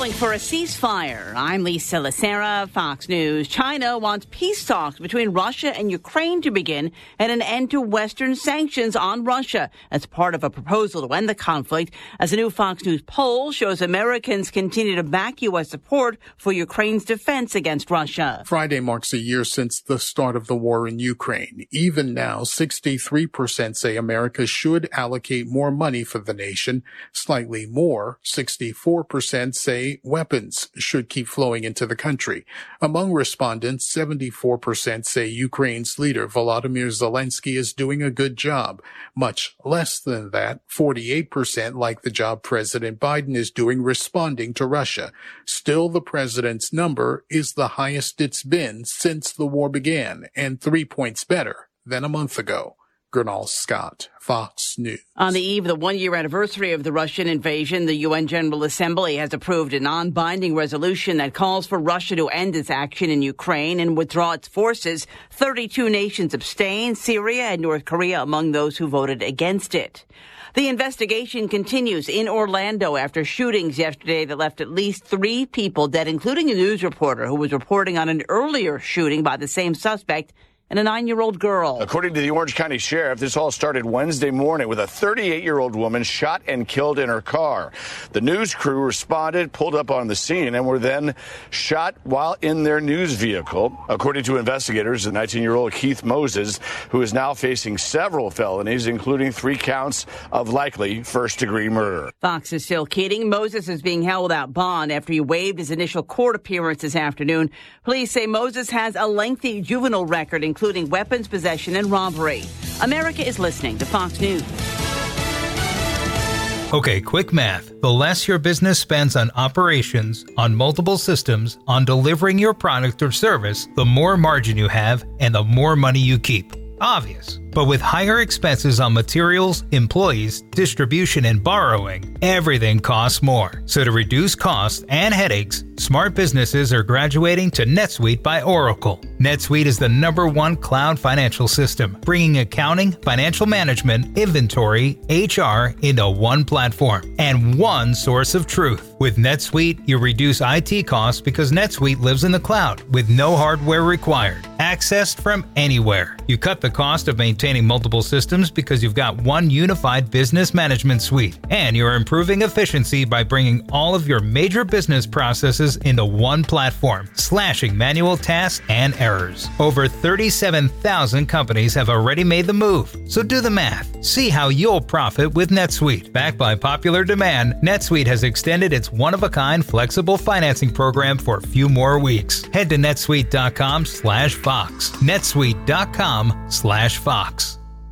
calling for a ceasefire. I'm Lisa Lacera, Fox News. China wants peace talks between Russia and Ukraine to begin and an end to Western sanctions on Russia as part of a proposal to end the conflict. As a new Fox News poll shows, Americans continue to back U.S. support for Ukraine's defense against Russia. Friday marks a year since the start of the war in Ukraine. Even now, 63% say America should allocate more money for the nation. Slightly more, 64% say weapons should keep flowing into the country. Among respondents, 74% say Ukraine's leader, Volodymyr Zelensky, is doing a good job. Much less than that, 48% like the job President Biden is doing responding to Russia. Still, the president's number is the highest it's been since the war began, and 3 points better than a month ago. Gernal Scott, Fox News. On the eve of the one-year anniversary of the Russian invasion, the UN General Assembly has approved a non-binding resolution that calls for Russia to end its action in Ukraine and withdraw its forces. 32 nations abstained, Syria and North Korea among those who voted against it. The investigation continues in Orlando after shootings yesterday that left at least 3 people dead, including a news reporter who was reporting on an earlier shooting by the same suspect and a 9-year-old girl. According to the Orange County Sheriff, this all started Wednesday morning with a 38-year-old woman shot and killed in her car. The news crew responded, pulled up on the scene, and were then shot while in their news vehicle. According to investigators, the 19-year-old Keith Moses, who is now facing several felonies, including 3 counts of likely first-degree murder. Fox's Phil Keating. Moses is being held without bond after he waived his initial court appearance this afternoon. Police say Moses has a lengthy juvenile record, including weapons possession and robbery. America is listening to Fox News. Okay, quick math. The less your business spends on operations, on multiple systems, on delivering your product or service, the more margin you have and the more money you keep. Obvious. But with higher expenses on materials, employees, distribution, and borrowing, everything costs more. So to reduce costs and headaches, smart businesses are graduating to NetSuite by Oracle. NetSuite is the #1 cloud financial system, bringing accounting, financial management, inventory, HR into one platform and one source of truth. With NetSuite, you reduce IT costs because NetSuite lives in the cloud with no hardware required, accessed from anywhere. You cut the cost of maintaining multiple systems because you've got one unified business management suite, and you're improving efficiency by bringing all of your major business processes into one platform, slashing manual tasks and errors. Over 37,000 companies have already made the move, so do the math. See how you'll profit with NetSuite. Backed by popular demand, NetSuite has extended its one-of-a-kind flexible financing program for a few more weeks. Head to netsuite.com/Fox. netsuite.com/Fox.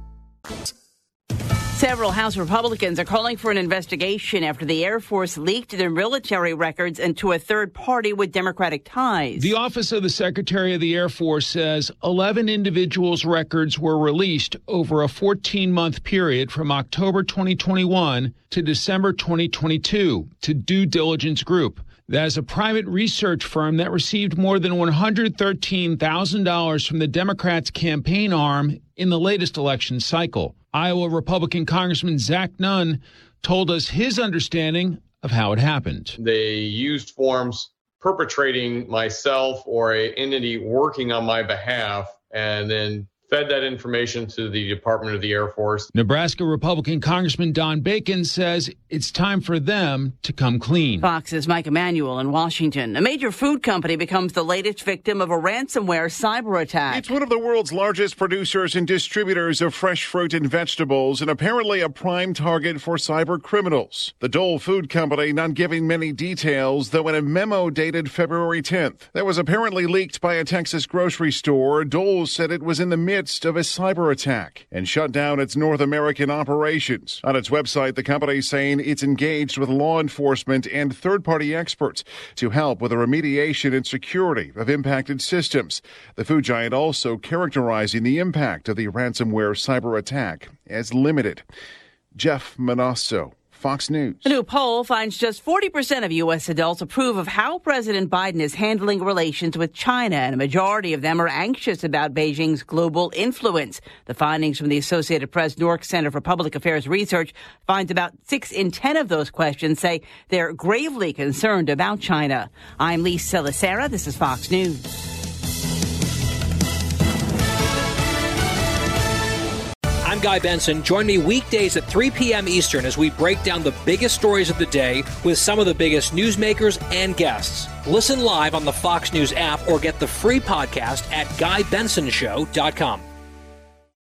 Several House Republicans are calling for an investigation after the Air Force leaked their military records into a third party with Democratic ties. The Office of the Secretary of the Air Force says 11 individuals' records were released over a 14-month period from October 2021 to December 2022 to Due Diligence Group. That is a private research firm that received more than $113,000 from the Democrats' campaign arm in the latest election cycle. Iowa Republican Congressman Zach Nunn told us his understanding of how it happened. They used forms perpetrating myself or an entity working on my behalf and then fed that information to the Department of the Air Force. Nebraska Republican Congressman Don Bacon says it's time for them to come clean. Fox's Mike Emanuel in Washington. A major food company becomes the latest victim of a ransomware cyber attack. It's one of the world's largest producers and distributors of fresh fruit and vegetables, and apparently a prime target for cyber criminals. The Dole Food Company not giving many details, though in a memo dated February 10th that was apparently leaked by a Texas grocery store, Dole said it was in the midst of a cyber attack and shut down its North American operations. On its website, the company is saying it's engaged with law enforcement and third-party experts to help with the remediation and security of impacted systems. The food giant also characterizing the impact of the ransomware cyber attack as limited. Jeff Manasso, Fox News. A new poll finds just 40% of U.S. adults approve of how President Biden is handling relations with China, and a majority of them are anxious about Beijing's global influence. The findings from the Associated Press Newark Center for Public Affairs Research finds about 6 in 10 of those questions say they're gravely concerned about China. I'm Lisa Lacera. This is Fox News. I'm Guy Benson. Join me weekdays at 3 p.m. Eastern as we break down the biggest stories of the day with some of the biggest newsmakers and guests. Listen live on the Fox News app or get the free podcast at GuyBensonShow.com.